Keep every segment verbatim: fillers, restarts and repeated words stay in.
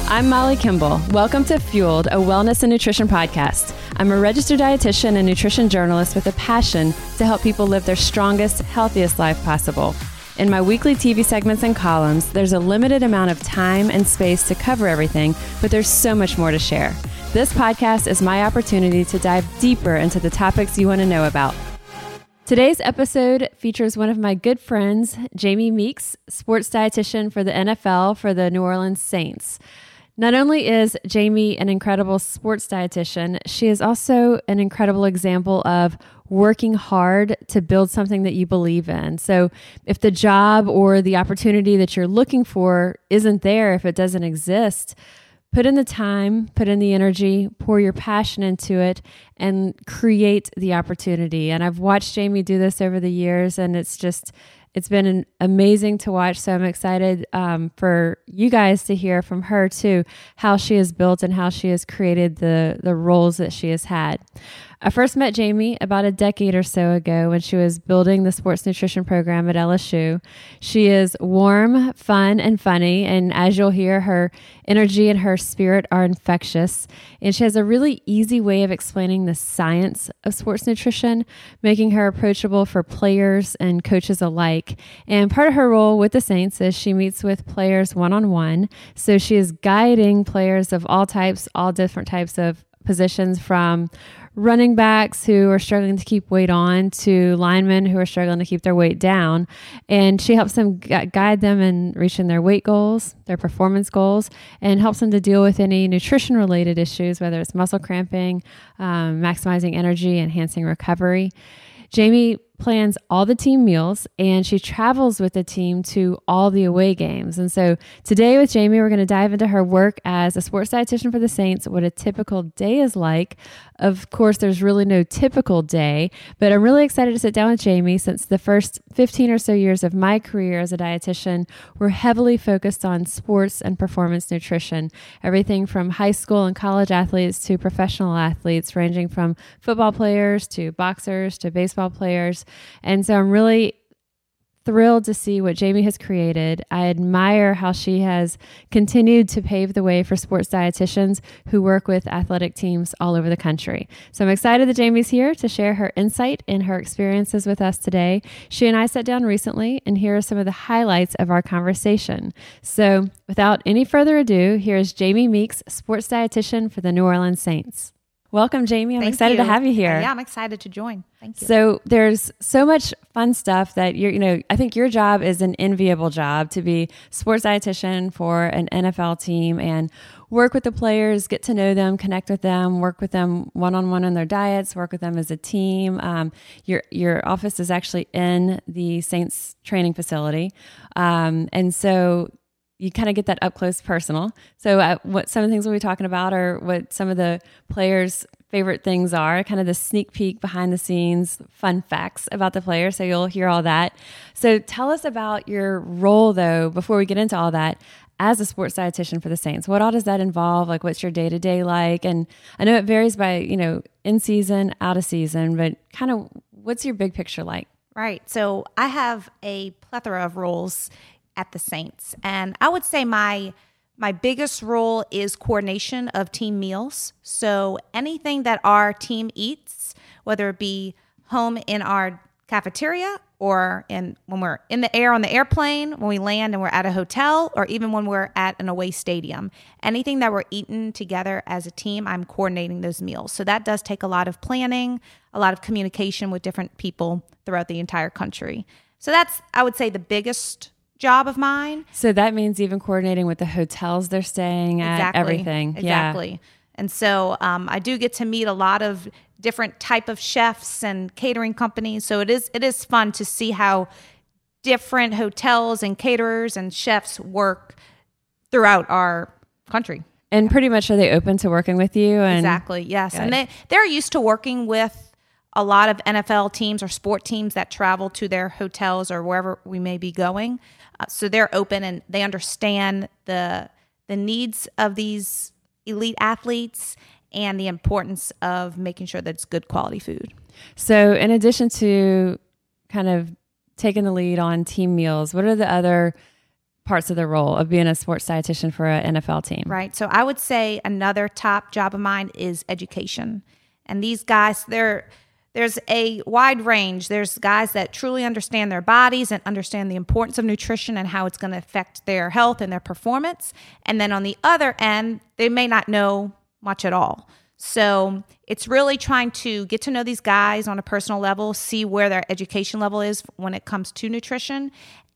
I'm Molly Kimball. Welcome to Fueled, a wellness and nutrition podcast. I'm a registered dietitian and nutrition journalist with a passion to help people live their strongest, healthiest life possible. In my weekly T V segments and columns, there's a limited amount of time and space to cover everything, but there's so much more to share. This podcast is my opportunity to dive deeper into the topics you want to know about. Today's episode features one of my good friends, Jamie Meeks, sports dietitian for the N F L for the New Orleans Saints. Not only is Jamie an incredible sports dietitian, she is also an incredible example of working hard to build something that you believe in. So if the job or the opportunity that you're looking for isn't there, if it doesn't exist, put in the time, put in the energy, pour your passion into it, and create the opportunity. And I've watched Jamie do this over the years, and it's just, it's been an amazing to watch. So I'm excited um, for you guys to hear from her too, how she has built and how she has created the, the roles that she has had. I first met Jamie about a decade or so ago when she was building the sports nutrition program at L S U. She is warm, fun, and funny. And as you'll hear, her energy and her spirit are infectious. And she has a really easy way of explaining the science of sports nutrition, making her approachable for players and coaches alike. And part of her role with the Saints is she meets with players one-on-one. So she is guiding players of all types, all different types of positions, from running backs who are struggling to keep weight on to linemen who are struggling to keep their weight down. And she helps them gu- guide them in reaching their weight goals, their performance goals, and helps them to deal with any nutrition related issues, whether it's muscle cramping, um, maximizing energy, enhancing recovery. Jamie plans all the team meals, and she travels with the team to all the away games. And so today with Jamie, we're going to dive into her work as a sports dietitian for the Saints, what a typical day is like. Of course, there's really no typical day, but I'm really excited to sit down with Jamie since the first fifteen or so years of my career as a dietitian were heavily focused on sports and performance nutrition, everything from high school and college athletes to professional athletes, ranging from football players to boxers to baseball players. And so I'm really thrilled to see what Jamie has created. I admire how she has continued to pave the way for sports dietitians who work with athletic teams all over the country. So I'm excited that Jamie's here to share her insight and her experiences with us today. She and I sat down recently, and here are some of the highlights of our conversation. So without any further ado, here's Jamie Meeks, sports dietitian for the New Orleans Saints. Welcome, Jamie. I'm Thank excited you. to have you here. Yeah, I'm excited to join. Thank you. So there's so much fun stuff that you're, you know, I think your job is an enviable job to be sports dietitian for an N F L team and work with the players, get to know them, connect with them, work with them one-on-one on their diets, work with them as a team. Um, your, your office is actually in the Saints training facility. Um, and so you kind of get that up close personal. So uh, what some of the things we'll be talking about are what some of the players' favorite things are, kind of the sneak peek behind the scenes, fun facts about the players. So you'll hear all that. So tell us about your role though, before we get into all that, as a sports dietitian for the Saints. What all does that involve? Like what's your day-to-day like? And I know it varies by, you know, in season, out of season, but kind of what's your big picture like? Right. So I have a plethora of roles at the Saints. And I would say my my biggest role is coordination of team meals. So anything that our team eats, whether it be home in our cafeteria or in when we're in the air on the airplane, when we land and we're at a hotel, or even when we're at an away stadium, anything that we're eating together as a team, I'm coordinating those meals. So that does take a lot of planning, a lot of communication with different people throughout the entire country. So that's, I would say, the biggest job of mine. So that means even coordinating with the hotels they're staying at, exactly. everything. Exactly. Yeah. And so um, I do get to meet a lot of different type of chefs and catering companies. So it is it is fun to see how different hotels and caterers and chefs work throughout our country. And pretty much are they open to working with you? And exactly. Yes. Good. And they, they're used to working with a lot of N F L teams or sport teams that travel to their hotels or wherever we may be going. Uh, so they're open and they understand the the needs of these elite athletes and the importance of making sure that it's good quality food. So in addition to kind of taking the lead on team meals, what are the other parts of the role of being a sports dietitian for an N F L team. Right. So I would say another top job of mine is education. And these guys, they're there's a wide range. There's guys that truly understand their bodies and understand the importance of nutrition and how it's going to affect their health and their performance. And then on the other end, they may not know much at all. So it's really trying to get to know these guys on a personal level, see where their education level is when it comes to nutrition,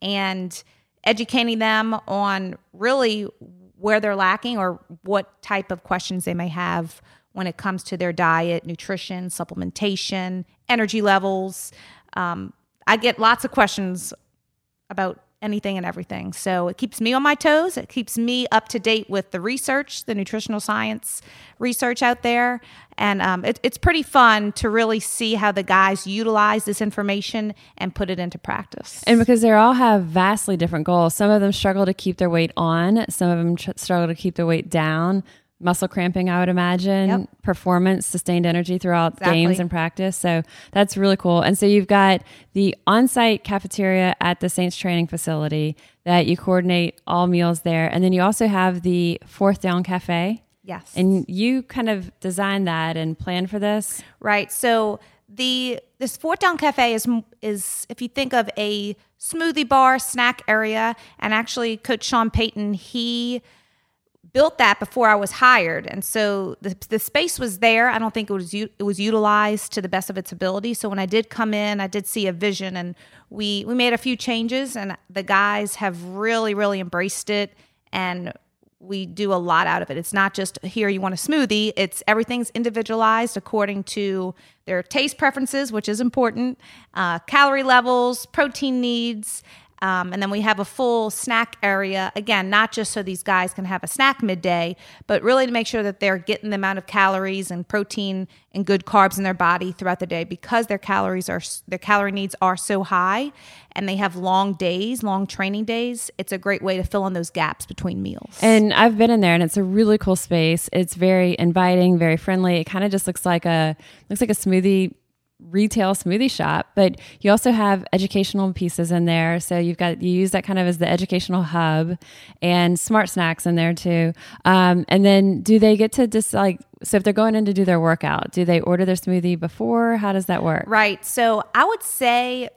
and educating them on really where they're lacking or what type of questions they may have when it comes to their diet, nutrition, supplementation, energy levels. Um, I get lots of questions about anything and everything. So it keeps me on my toes. It keeps me up to date with the research, the nutritional science research out there. And um, it, it's pretty fun to really see how the guys utilize this information and put it into practice. And because they all have vastly different goals. Some of them struggle to keep their weight on. Some of them tr- struggle to keep their weight down. Muscle cramping, I would imagine, yep. Performance, sustained energy throughout exactly. games and practice. So that's really cool. And so you've got the on-site cafeteria at the Saints training facility that you coordinate all meals there. And then you also have the Fourth Down Cafe. Yes. And you kind of designed that and planned for this. Right. So the this Fourth Down Cafe is, is if you think of a smoothie bar, snack area, and actually Coach Sean Payton, he built that before I was hired, and so the the space was there. I don't think it was it was utilized to the best of its ability. So when I did come in, I did see a vision, and we we made a few changes, and the guys have really really embraced it, and we do a lot out of it. It's not just here you want a smoothie. It's everything's individualized according to their taste preferences, which is important, uh, calorie levels, protein needs. Um, and then we have a full snack area, again, not just so these guys can have a snack midday, but really to make sure that they're getting the amount of calories and protein and good carbs in their body throughout the day, because their calories are, their calorie needs are so high and they have long days, long training days. It's a great way to fill in those gaps between meals. And I've been in there and it's a really cool space. It's very inviting, very friendly. It kind of just looks like a, looks like a smoothie retail smoothie shop, but you also have educational pieces in there. So you've got, you use that kind of as the educational hub, and smart snacks in there too. Um, and then do they get to just like, so if they're going in to do their workout, do they order their smoothie before? How does that work? Right. So I would say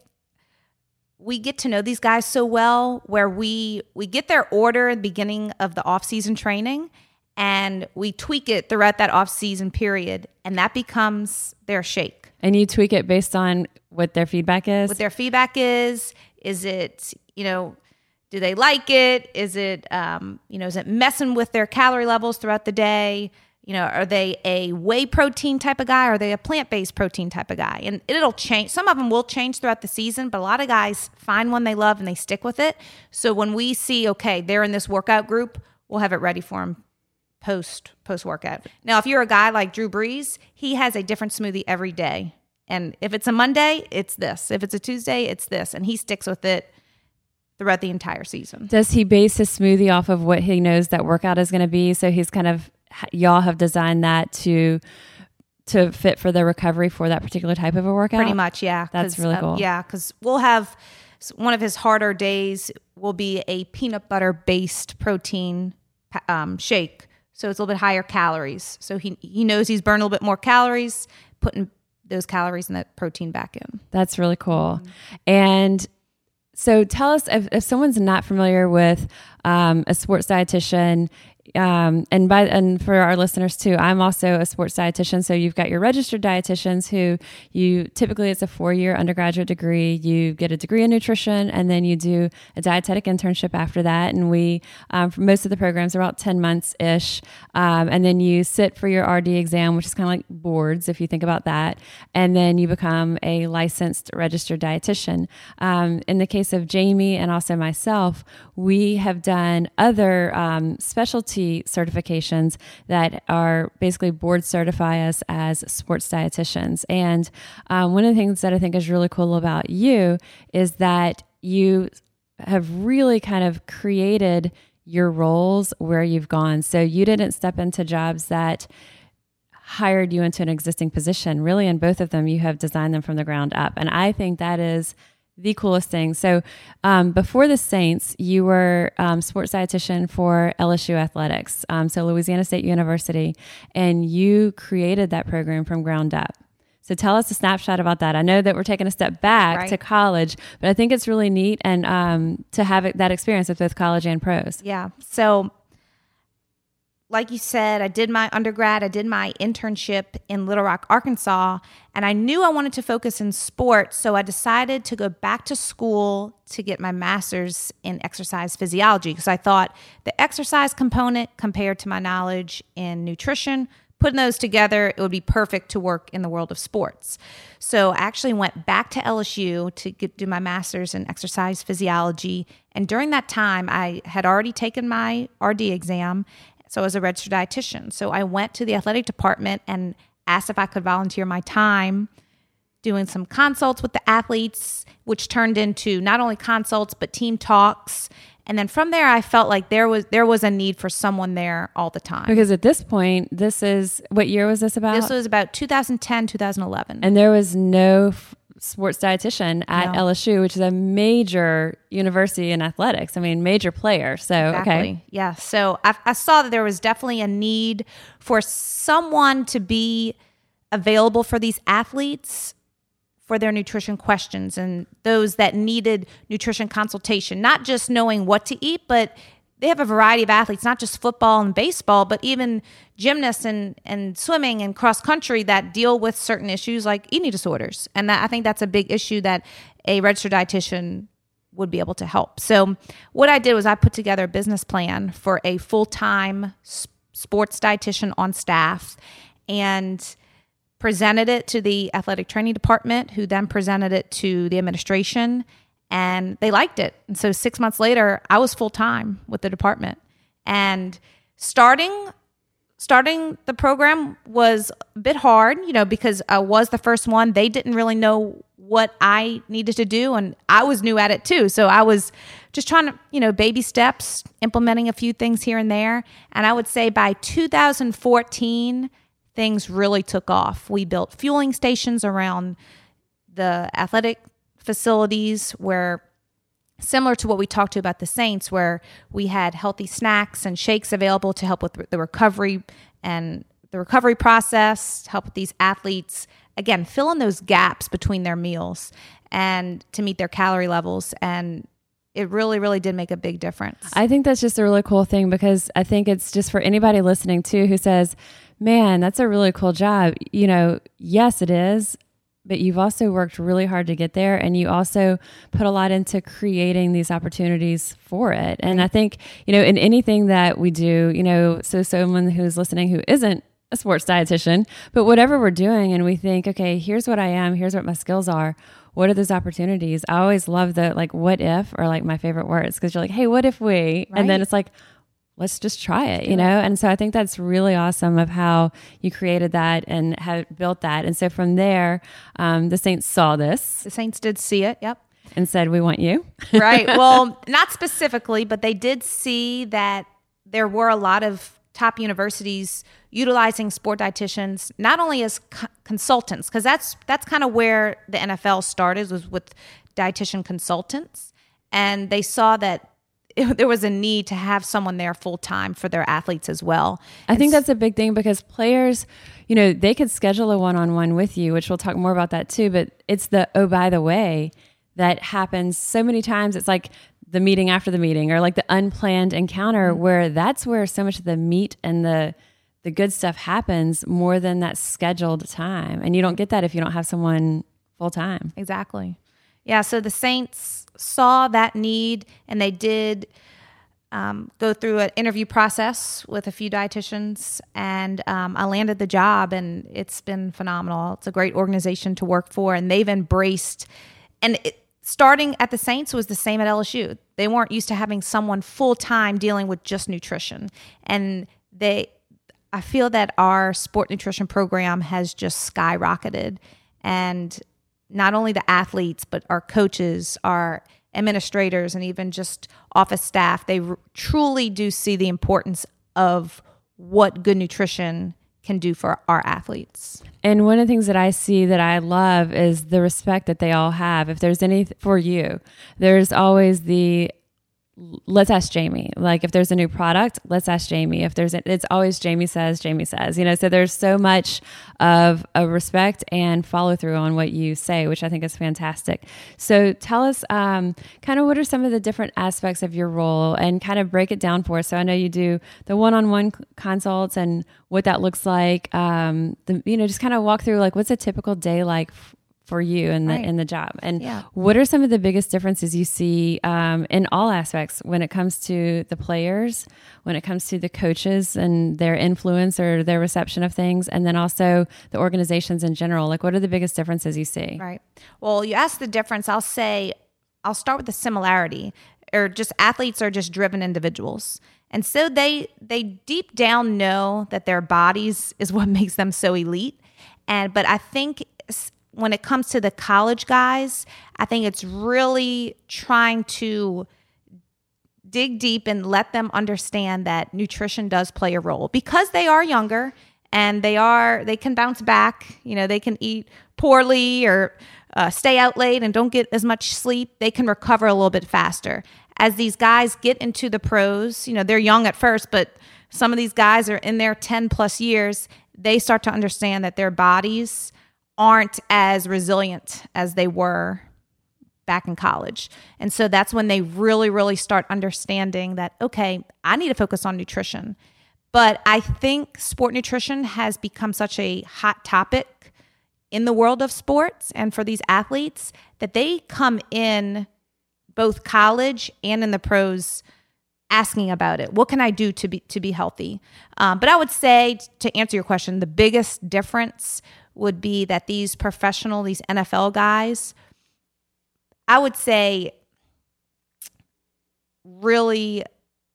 we get to know these guys so well where we, we get their order at the beginning of the off-season training, and we tweak it throughout that off-season period, and that becomes their shake. And you tweak it based on what their feedback is? What their feedback is. Is it, you know, do they like it? Is it, um, you know, is it messing with their calorie levels throughout the day? You know, are they a whey protein type of guy? Or are they a plant-based protein type of guy? And it'll change. Some of them will change throughout the season, but a lot of guys find one they love and they stick with it. So when we see, okay, they're in this workout group, we'll have it ready for them post post workout. Now, if you're a guy like Drew Brees, he has a different smoothie every day. And if it's a Monday, it's this. If it's a Tuesday, it's this. And he sticks with it throughout the entire season. Does he base his smoothie off of what he knows that workout is going to be? So he's kind of, y'all have designed that to to fit for the recovery for that particular type of a workout? Pretty much, yeah. That's really cool. Uh, yeah, because we'll have, one of his harder days will be a peanut butter based protein um, shake. So it's a little bit higher calories. So he he knows he's burning a little bit more calories, putting those calories and that protein back in. That's really cool. Mm-hmm. And so tell us, if, if someone's not familiar with um, a sports dietitian, um, and by and for our listeners too, I'm also a sports dietitian. So you've got your registered dietitians who you typically, it's a four-year undergraduate degree. You get a degree in nutrition, and then you do a dietetic internship after that. And we, um, for most of the programs, are about ten months ish. Um, and then you sit for your R D exam, which is kind of like boards, if you think about that. And then you become a licensed registered dietitian. Um, in the case of Jamie and also myself, we have done other um, specialty certifications that are basically board certify us as sports dietitians. And um, one of the things that I think is really cool about you is that you have really kind of created your roles where you've gone. So you didn't step into jobs that hired you into an existing position. Really, in both of them, you have designed them from the ground up. And I think that is the coolest thing. So um, before the Saints, you were um, sports dietitian for L S U Athletics, um, so Louisiana State University, and you created that program from ground up. So tell us a snapshot about that. I know that we're taking a step back right. to college, but I think it's really neat and um, to have it, that experience with both college and pros. Yeah. So like you said, I did my undergrad, I did my internship in Little Rock, Arkansas, and I knew I wanted to focus in sports, so I decided to go back to school to get my master's in exercise physiology because I thought the exercise component compared to my knowledge in nutrition, putting those together, it would be perfect to work in the world of sports. So I actually went back to L S U to get, do my master's in exercise physiology, and during that time, I had already taken my R D exam, so I was a registered dietitian. So I went to the athletic department and asked if I could volunteer my time doing some consults with the athletes, which turned into not only consults, but team talks. And then from there, I felt like there was there was a need for someone there all the time. Because at this point, this is, what year was this about? This was about two thousand ten, two thousand eleven. And there was no f- sports dietitian at No. L S U, which is a major university in athletics. I mean, major player. So, Exactly. okay. Yeah. So I, I saw that there was definitely a need for someone to be available for these athletes for their nutrition questions and those that needed nutrition consultation, not just knowing what to eat, but they have a variety of athletes, not just football and baseball, but even gymnasts and, and swimming and cross country that deal with certain issues like eating disorders. And that, I think that's a big issue that a registered dietitian would be able to help. So what I did was I put together a business plan for a full-time sports dietitian on staff and presented it to the athletic training department, who then presented it to the administration, and they liked it. And so six months later, I was full-time with the department. And starting starting the program was a bit hard, you know, because I was the first one. They didn't really know what I needed to do, and I was new at it too. So I was just trying to, you know, baby steps, implementing a few things here and there. And I would say by two thousand fourteen, things really took off. We built fueling stations around the athletic facilities where, similar to what we talked to about the Saints, where we had healthy snacks and shakes available to help with the recovery and the recovery process, help with these athletes, again, fill in those gaps between their meals and to meet their calorie levels. And it really, really did make a big difference. I think that's just a really cool thing, because I think it's just for anybody listening too who says, man, that's a really cool job. You know, yes, it is, but you've also worked really hard to get there, and you also put a lot into creating these opportunities for it. And I think, you know, in anything that we do, you know, so someone who's listening who isn't a sports dietitian, but whatever we're doing, and we think, okay, here's what I am, here's what my skills are, what are those opportunities? I always love the, like, what if, or like my favorite words, because you're like, hey, what if we, right. And then it's like, let's just try it, you know? And so I think that's really awesome of how you created that and have built that. And so from there, um, the Saints saw this. The Saints did see it, yep. And said, we want you. Right. Well, not specifically, but they did see that there were a lot of top universities utilizing sport dietitians, not only as co- consultants, because that's that's kind of where the N F L started, was with dietitian consultants. And they saw that it, there was a need to have someone there full time for their athletes as well. I think that's a big thing, because players, you know, they could schedule a one-on-one with you, which we'll talk more about that too. But it's the, oh, by the way, that happens so many times. It's like the meeting after the meeting, or like the unplanned encounter, mm-hmm. where that's where so much of the meat and the the good stuff happens, more than that scheduled time. And you don't get that if you don't have someone full time. Exactly. Yeah. So the Saints saw that need, and they did um, go through an interview process with a few dietitians, and um, I landed the job, and it's been phenomenal. It's a great organization to work for, and they've embraced, and it, starting at the Saints was the same at L S U. They weren't used to having someone full time dealing with just nutrition. And they, I feel that our sport nutrition program has just skyrocketed, and not only the athletes, but our coaches, our administrators, and even just office staff, they r- truly do see the importance of what good nutrition can do for our athletes. And one of the things that I see that I love is the respect that they all have. If there's any for you, there's always the let's ask Jamie. Like if there's a new product, let's ask Jamie. If there's, a, it's always Jamie says, Jamie says, you know, so there's so much of a respect and follow through on what you say, which I think is fantastic. So tell us um, kind of what are some of the different aspects of your role and kind of break it down for us. So I know you do the one-on-one consults and what that looks like. Um, the, you know, just kind of walk through like, what's a typical day like f- for you in the right. in the job, and yeah. what are some of the biggest differences you see um, in all aspects when it comes to the players, when it comes to the coaches and their influence or their reception of things, and then also the organizations in general? Like, what are the biggest differences you see? Right. Well, you asked the difference. I'll say, I'll start with the similarity, or just athletes are just driven individuals. And so they they deep down know that their bodies is what makes them so elite. And but I think when it comes to the college guys, I think it's really trying to dig deep and let them understand that nutrition does play a role because they are younger and they are they can bounce back. You know, they can eat poorly or uh, stay out late and don't get as much sleep. They can recover a little bit faster. As these guys get into the pros, you know, they're young at first, but some of these guys are in their ten plus years. They start to understand that their bodies aren't as resilient as they were back in college. And so that's when they really, really start understanding that, okay, I need to focus on nutrition. But I think sport nutrition has become such a hot topic in the world of sports and for these athletes that they come in both college and in the pros asking about it. What can I do to be to be healthy? Um, but I would say, to answer your question, the biggest difference would be that these professional, these N F L guys, I would say really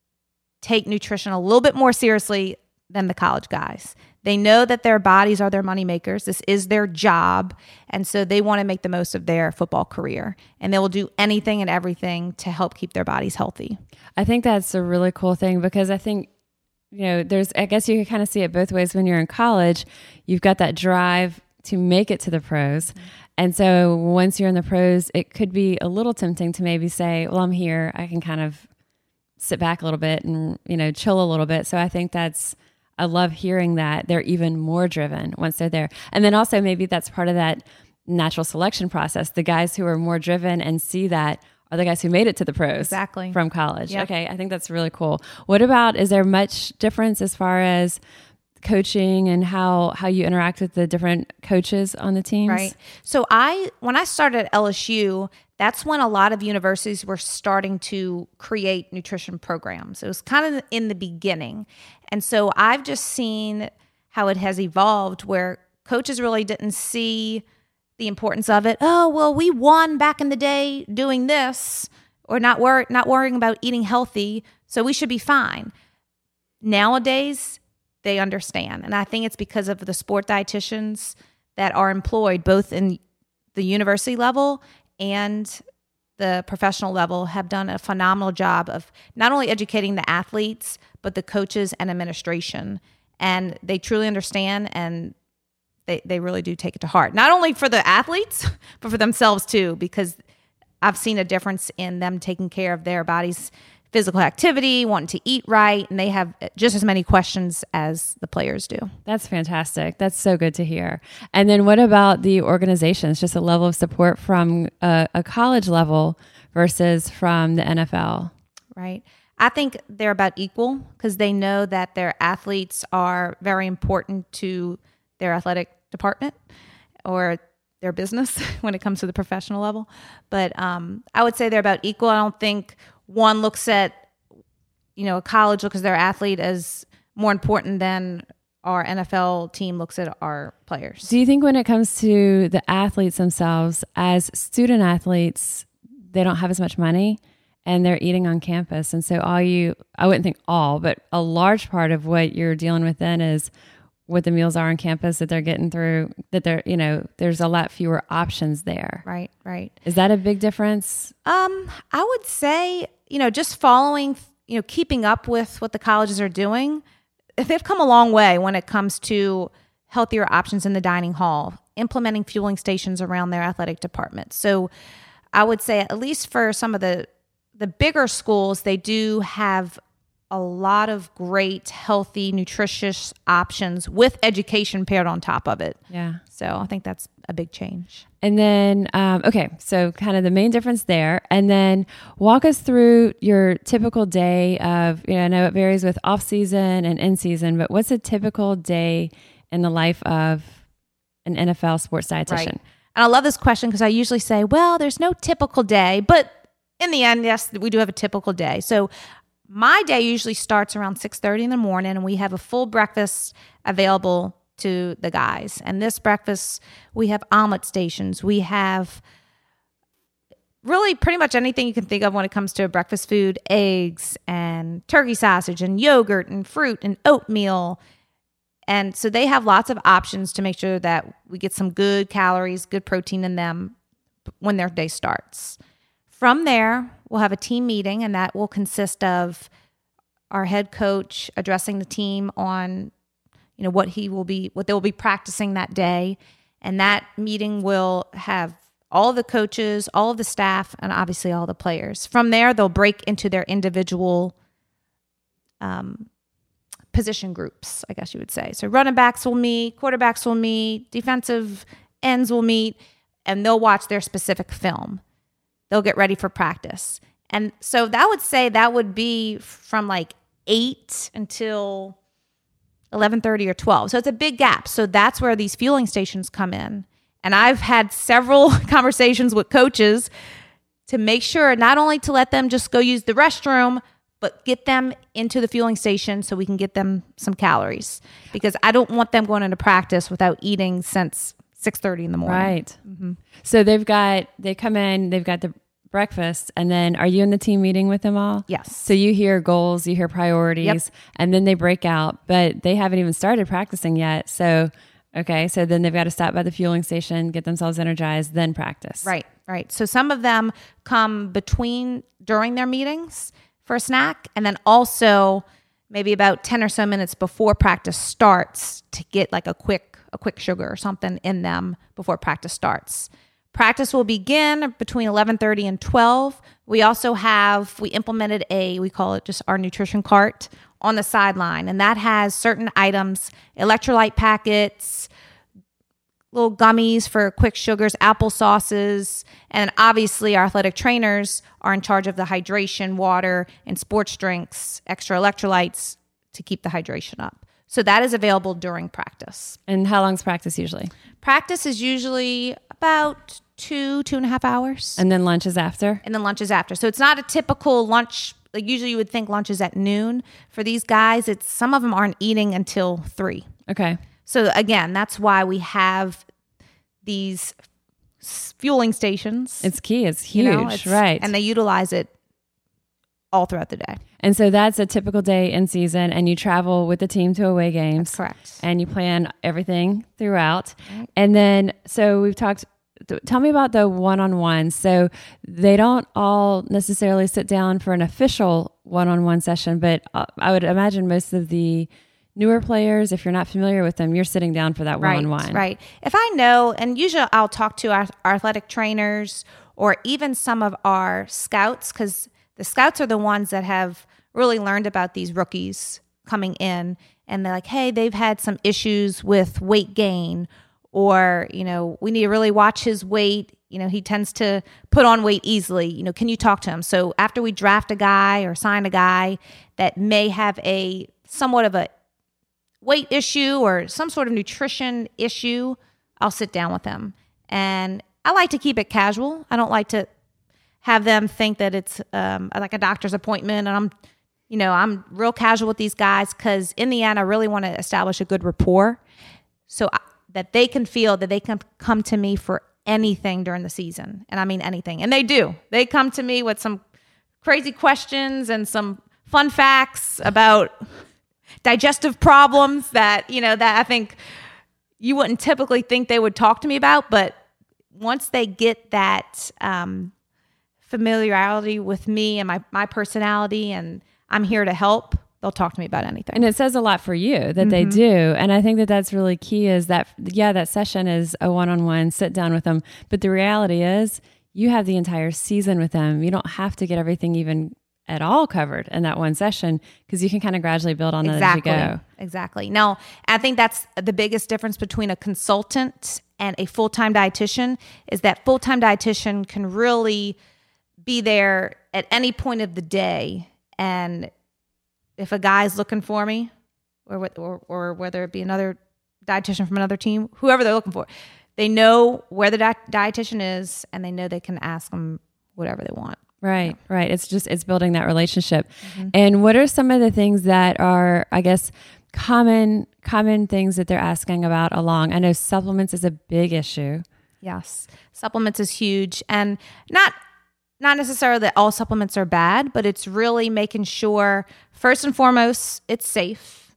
take nutrition a little bit more seriously than the college guys. They know that their bodies are their money makers. This is their job. And so they want to make the most of their football career. And they will do anything and everything to help keep their bodies healthy. I think that's a really cool thing because I think, you know, there's, I guess you can kind of see it both ways. When you're in college, you've got that drive to make it to the pros. Mm-hmm. And so once you're in the pros, it could be a little tempting to maybe say, well, I'm here. I can kind of sit back a little bit and, you know, chill a little bit. So I think that's, I love hearing that they're even more driven once they're there. And then also maybe that's part of that natural selection process. The guys who are more driven and see that are the guys who made it to the pros exactly. from college. Yep. Okay, I think that's really cool. What about, is there much difference as far as coaching and how, how you interact with the different coaches on the teams? Right. So I, when I started at L S U, that's when a lot of universities were starting to create nutrition programs. It was kind of in the beginning. And so I've just seen how it has evolved where coaches really didn't see the importance of it. Oh, well, we won back in the day doing this, or not wor- not worrying about eating healthy, so we should be fine. Nowadays, they understand. And I think it's because of the sport dietitians that are employed both in the university level and the professional level have done a phenomenal job of not only educating the athletes, but the coaches and administration. And they truly understand, and they, they really do take it to heart. Not only for the athletes, but for themselves too, because I've seen a difference in them taking care of their bodies' physical activity, wanting to eat right, and they have just as many questions as the players do. That's fantastic. That's so good to hear. And then what about the organizations, just a level of support from a, a college level versus from the N F L? Right. I think they're about equal because they know that their athletes are very important to their athletic department or their business when it comes to the professional level. But um, I would say they're about equal. I don't think one looks at, you know, a college looks at their athlete as more important than our N F L team looks at our players. Do you think when it comes to the athletes themselves, as student athletes, they don't have as much money and they're eating on campus? And so all you, I wouldn't think all, but a large part of what you're dealing with then is what the meals are on campus that they're getting through, that they're, you know, there's a lot fewer options there. Right, right. Is that a big difference? Um, I would say, you know, just following, you know, keeping up with what the colleges are doing, they've come a long way when it comes to healthier options in the dining hall, implementing fueling stations around their athletic department. So I would say at least for some of the the bigger schools, they do have a lot of great, healthy, nutritious options with education paired on top of it. Yeah. So I think that's a big change. And then, um, okay, so kind of the main difference there. And then walk us through your typical day of, you know, I know it varies with off season and in season, but what's a typical day in the life of an N F L sports dietitian? Right. And I love this question because I usually say, well, there's no typical day, but in the end, yes, we do have a typical day. So my day usually starts around six thirty in the morning, and we have a full breakfast available to the guys. And this breakfast, we have omelet stations. We have really pretty much anything you can think of when it comes to breakfast food, eggs and turkey sausage and yogurt and fruit and oatmeal. And so they have lots of options to make sure that we get some good calories, good protein in them when their day starts. From there, we'll have a team meeting, and that will consist of our head coach addressing the team on, you know, what he will be, what they will be practicing that day. And that meeting will have all of the coaches, all of the staff, and obviously all the players. From there, they'll break into their individual um, position groups, I guess you would say. So running backs will meet, quarterbacks will meet, defensive ends will meet, and they'll watch their specific film. They'll get ready for practice. And so that would say that would be from like eight until eleven thirty or twelve. So it's a big gap. So that's where these fueling stations come in. And I've had several conversations with coaches to make sure not only to let them just go use the restroom, but get them into the fueling station so we can get them some calories. Because I don't want them going into practice without eating since six thirty in the morning. Right. Mm-hmm. So they've got, they come in, they've got the breakfast, and then are you in the team meeting with them all? Yes. So you hear goals, you hear priorities, yep. And then they break out, but they haven't even started practicing yet. So, okay. So then they've got to stop by the fueling station, get themselves energized, then practice. Right. Right. So some of them come between, during their meetings for a snack, and then also maybe about ten or so minutes before practice starts to get like a quick a quick sugar or something in them before practice starts. Practice will begin between eleven thirty and twelve. We also have, we implemented a, we call it just our nutrition cart on the sideline, and that has certain items, electrolyte packets, little gummies for quick sugars, apple sauces, and obviously our athletic trainers are in charge of the hydration, water, and sports drinks, extra electrolytes to keep the hydration up. So that is available during practice. And how long's practice usually? Practice is usually about two, two and a half hours. And then lunch is after? And then lunch is after. So it's not a typical lunch. Like usually you would think lunch is at noon. For these guys, it's some of them aren't eating until three. Okay. So again, that's why we have these fueling stations. It's key. It's huge. You know, it's, right. And they utilize it all throughout the day. And so that's a typical day in season, and you travel with the team to away games. That's correct. And you plan everything throughout. Right. And then, so we've talked, tell me about the one-on-one. So they don't all necessarily sit down for an official one-on-one session, but I would imagine most of the newer players, if you're not familiar with them, you're sitting down for that one-on-one. Right, right. If I know, and usually I'll talk to our, our athletic trainers or even some of our scouts, because the scouts are the ones that have really learned about these rookies coming in, and they're like, hey, they've had some issues with weight gain, or, you know, we need to really watch his weight. You know, he tends to put on weight easily. You know, can you talk to him? So after we draft a guy or sign a guy that may have a somewhat of a weight issue or some sort of nutrition issue, I'll sit down with them. And I like to keep it casual. I don't like to have them think that it's um, like a doctor's appointment, and I'm, you know, I'm real casual with these guys, because in the end, I really want to establish a good rapport, so I, that they can feel that they can come to me for anything during the season, and I mean anything, and they do. They come to me with some crazy questions and some fun facts about digestive problems that, you know, that I think you wouldn't typically think they would talk to me about, but once they get that um, familiarity with me and my, my personality, and I'm here to help, they'll talk to me about anything. And it says a lot for you that mm-hmm. they do. And I think that that's really key is that, yeah, that session is a one-on-one sit down with them. But the reality is you have the entire season with them. You don't have to get everything even at all covered in that one session because you can kind of gradually build on exactly. that as you go. Exactly. Now, I think that's the biggest difference between a consultant and a full-time dietitian is that full-time dietitian can really be there at any point of the day. And if a guy's looking for me or, or, or whether it be another dietitian from another team, whoever they're looking for, they know where the di- dietitian is and they know they can ask them whatever they want. Right, right. It's just, it's building that relationship. Mm-hmm. And what are some of the things that are, I guess, common, common things that they're asking about along? I know supplements is a big issue. Yes. Supplements is huge. And not, not necessarily that all supplements are bad, but it's really making sure, first and foremost, it's safe.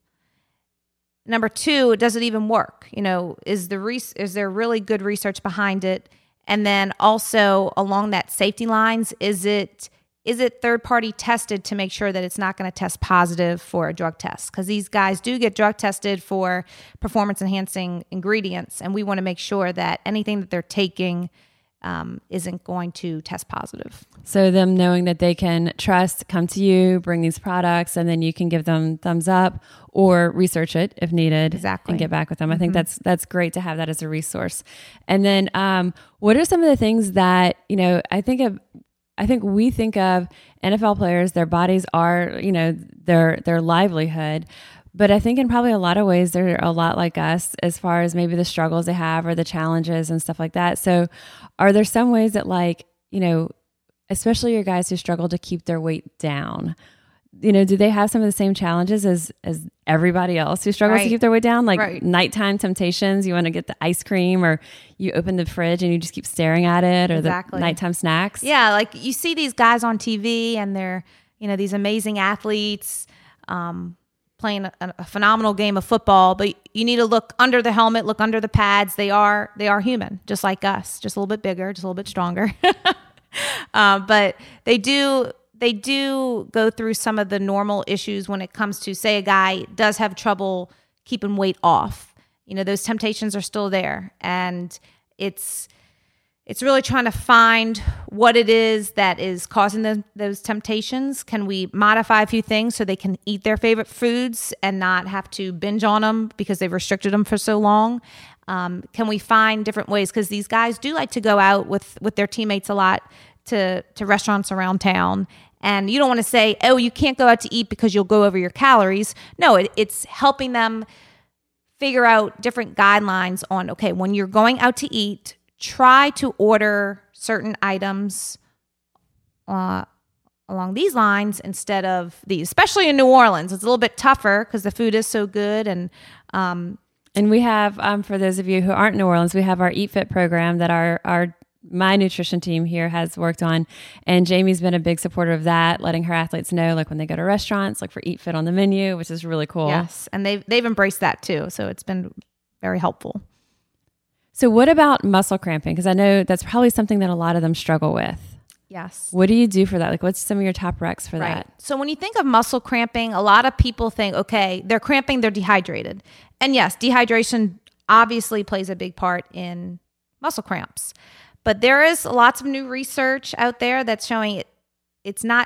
Number two, does it even work? You know, is the re- is there really good research behind it? And then also along that safety lines, is it is it third party tested to make sure that it's not going to test positive for a drug test? Because these guys do get drug tested for performance enhancing ingredients, and we want to make sure that anything that they're taking um, isn't going to test positive. So them knowing that they can trust, come to you, bring these products, and then you can give them thumbs up or research it if needed. Exactly. And get back with them. Mm-hmm. I think that's that's great to have that as a resource. And then um, what are some of the things that, you know, I think of, I think we think of N F L players, their bodies are, you know, their their livelihood. But I think in probably a lot of ways, they're a lot like us as far as maybe the struggles they have or the challenges and stuff like that. So are there some ways that, like, you know, especially your guys who struggle to keep their weight down, you know, do they have some of the same challenges as, as everybody else who struggles right. to keep their weight down? Like right. nighttime temptations, you want to get the ice cream or you open the fridge and you just keep staring at it or exactly. the nighttime snacks. Yeah. Like you see these guys on T V and they're, you know, these amazing athletes, um, playing a, a phenomenal game of football, but you need to look under the helmet, look under the pads. They are, they are human, just like us, just a little bit bigger, just a little bit stronger. uh, but they do, they do go through some of the normal issues when it comes to, say, a guy does have trouble keeping weight off. You know, those temptations are still there, and it's, it's really trying to find what it is that is causing them, those temptations. Can we modify a few things so they can eat their favorite foods and not have to binge on them because they've restricted them for so long? Um, can we find different ways? Because these guys do like to go out with, with their teammates a lot to, to restaurants around town. And you don't want to say, oh, you can't go out to eat because you'll go over your calories. No, it, it's helping them figure out different guidelines on, okay, when you're going out to eat, try to order certain items uh, along these lines instead of these, especially in New Orleans. It's a little bit tougher because the food is so good. And um, and we have, um, for those of you who aren't in New Orleans, we have our Eat Fit program that our, our my nutrition team here has worked on. And Jamie's been a big supporter of that, letting her athletes know, like when they go to restaurants, like for Eat Fit on the menu, which is really cool. Yes, and they've, they've embraced that too. So it's been very helpful. So what about muscle cramping? Because I know that's probably something that a lot of them struggle with. Yes. What do you do for that? Like, what's some of your top recs for right. that? So when you think of muscle cramping, a lot of people think, okay, they're cramping, they're dehydrated. And yes, dehydration obviously plays a big part in muscle cramps. But there is lots of new research out there that's showing it. It's not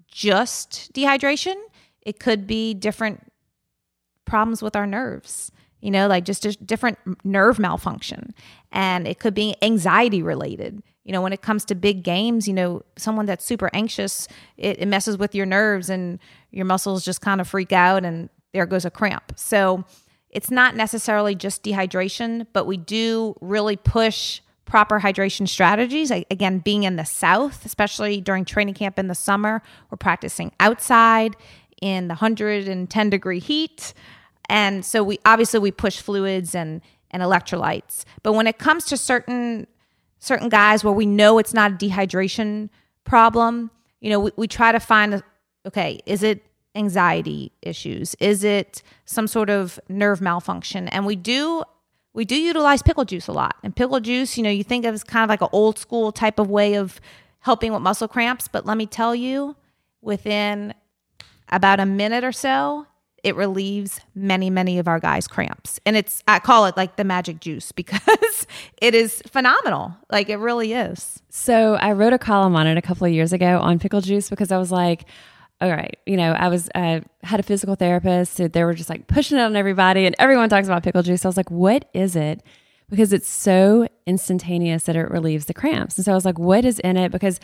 just dehydration. It could be different problems with our nerves. You know, like just, just different nerve malfunction. And it could be anxiety related. You know, when it comes to big games, you know, someone that's super anxious, it, it messes with your nerves and your muscles just kind of freak out and there goes a cramp. So it's not necessarily just dehydration, but we do really push proper hydration strategies. Again, being in the South, especially during training camp in the summer, we're practicing outside in the one hundred ten degree heat. And so we obviously we push fluids and, and electrolytes. But when it comes to certain certain guys where we know it's not a dehydration problem, you know, we, we try to find, okay, is it anxiety issues? Is it some sort of nerve malfunction? And we do we do utilize pickle juice a lot. And pickle juice, you know, you think of as kind of like an old school type of way of helping with muscle cramps. But let me tell you, within about a minute or so, it relieves many, many of our guys' cramps. And it's, I call it like the magic juice because it is phenomenal. Like it really is. So I wrote a column on it a couple of years ago on pickle juice because I was like, all right, you know, I was, uh, had a physical therapist. So they were just like pushing it on everybody and everyone talks about pickle juice. I was like, what is it? Because it's so instantaneous that it relieves the cramps. And so I was like, what is in it? Because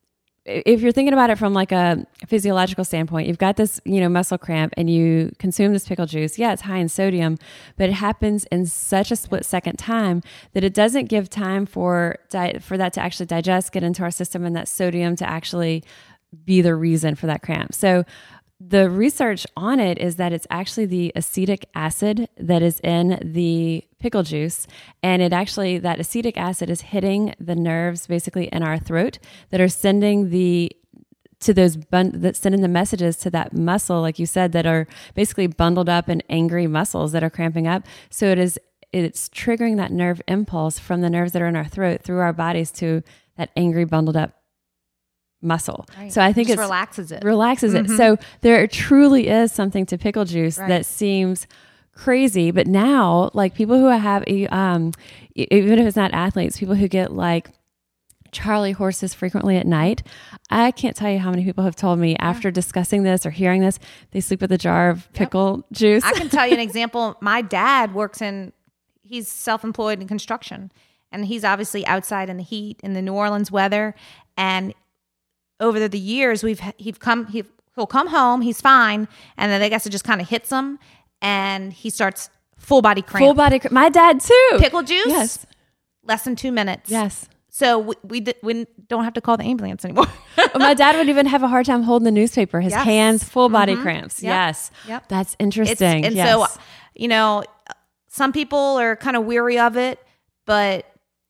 if you're thinking about it from like a physiological standpoint, you've got this, you know, muscle cramp and you consume this pickle juice. Yeah, it's high in sodium, but it happens in such a split second time that it doesn't give time for di- for that to actually digest, get into our system, and that sodium to actually be the reason for that cramp. So the research on it is that it's actually the acetic acid that is in the pickle juice. And it actually, that acetic acid is hitting the nerves basically in our throat that are sending the, to those, bun- that sending the messages to that muscle, like you said, that are basically bundled up and angry muscles that are cramping up. So it is, it's triggering that nerve impulse from the nerves that are in our throat through our bodies to that angry bundled up muscle. Right. So I think it it relaxes it. Relaxes mm-hmm. it. So there truly is something to pickle juice right. that seems crazy, but now like people who have, um, even if it's not athletes, people who get like Charlie horses frequently at night. I can't tell you how many people have told me after discussing this or hearing this, they sleep with a jar of pickle yep. juice. I can tell you an example. My dad works in, he's self-employed in construction, and he's obviously outside in the heat, in the New Orleans weather. And over the, the years, we've he've come he, he'll come home, he's fine, and then I guess it just kind of hits him, and he starts full body cramp. Full body cramp. My dad too. Pickle juice. Yes. Less than two minutes. Yes. So we we, d- we don't have to call the ambulance anymore. My dad would even have a hard time holding the newspaper. His yes. hands, full body mm-hmm. cramps. Yep. Yes. Yep. That's interesting. It's, and yes. so, you know, some people are kind of weary of it, but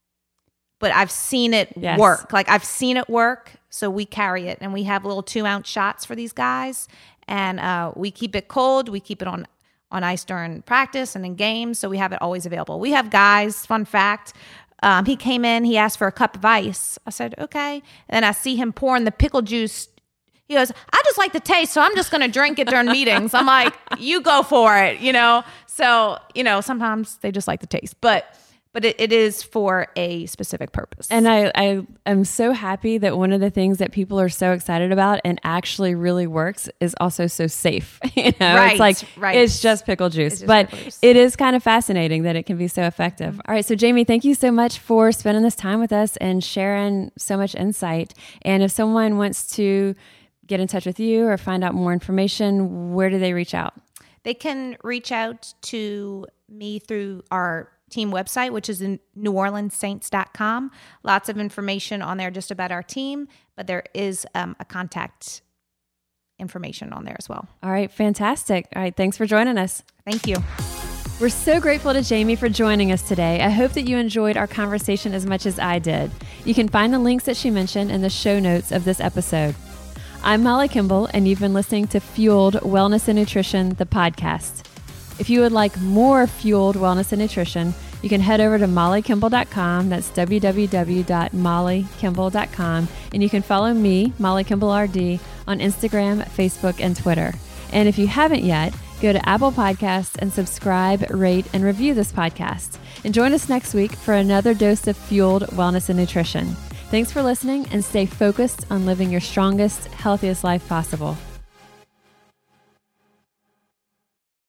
but I've seen it yes. work. Like I've seen it work. So we carry it, and we have little two ounce shots for these guys, and uh, we keep it cold. We keep it on, on ice during practice and in games. So we have it always available. We have guys, fun fact, um, he came in, he asked for a cup of ice. I said, okay. And then I see him pouring the pickle juice. He goes, I just like the taste, so I'm just going to drink it during meetings. I'm like, you go for it, you know? So, you know, sometimes they just like the taste, but But it, it is for a specific purpose. And I, I am so happy that one of the things that people are so excited about and actually really works is also so safe. You know, right, it's like, right. it's just pickle juice, just but pickle juice. It is kind of fascinating that it can be so effective. Mm-hmm. All right. So Jamie, thank you so much for spending this time with us and sharing so much insight. And if someone wants to get in touch with you or find out more information, where do they reach out? They can reach out to me through our team website, which is in new orleans saints dot com. Lots of information on there just about our team, but there is um, a contact information on there as well. All right, fantastic. All right, thanks for joining us. Thank you. We're so grateful to Jamie for joining us today. I hope that you enjoyed our conversation as much as I did. You can find the links that she mentioned in the show notes of this episode. I'm Molly Kimball, and you've been listening to Fueled Wellness and Nutrition, the podcast. If you would like more Fueled Wellness and Nutrition, you can head over to molly kimball dot com. That's w w w dot molly kimball dot com. And you can follow me, Molly Kimball R D, on Instagram, Facebook, and Twitter. And if you haven't yet, go to Apple Podcasts and subscribe, rate, and review this podcast. And join us next week for another dose of Fueled Wellness and Nutrition. Thanks for listening, and stay focused on living your strongest, healthiest life possible.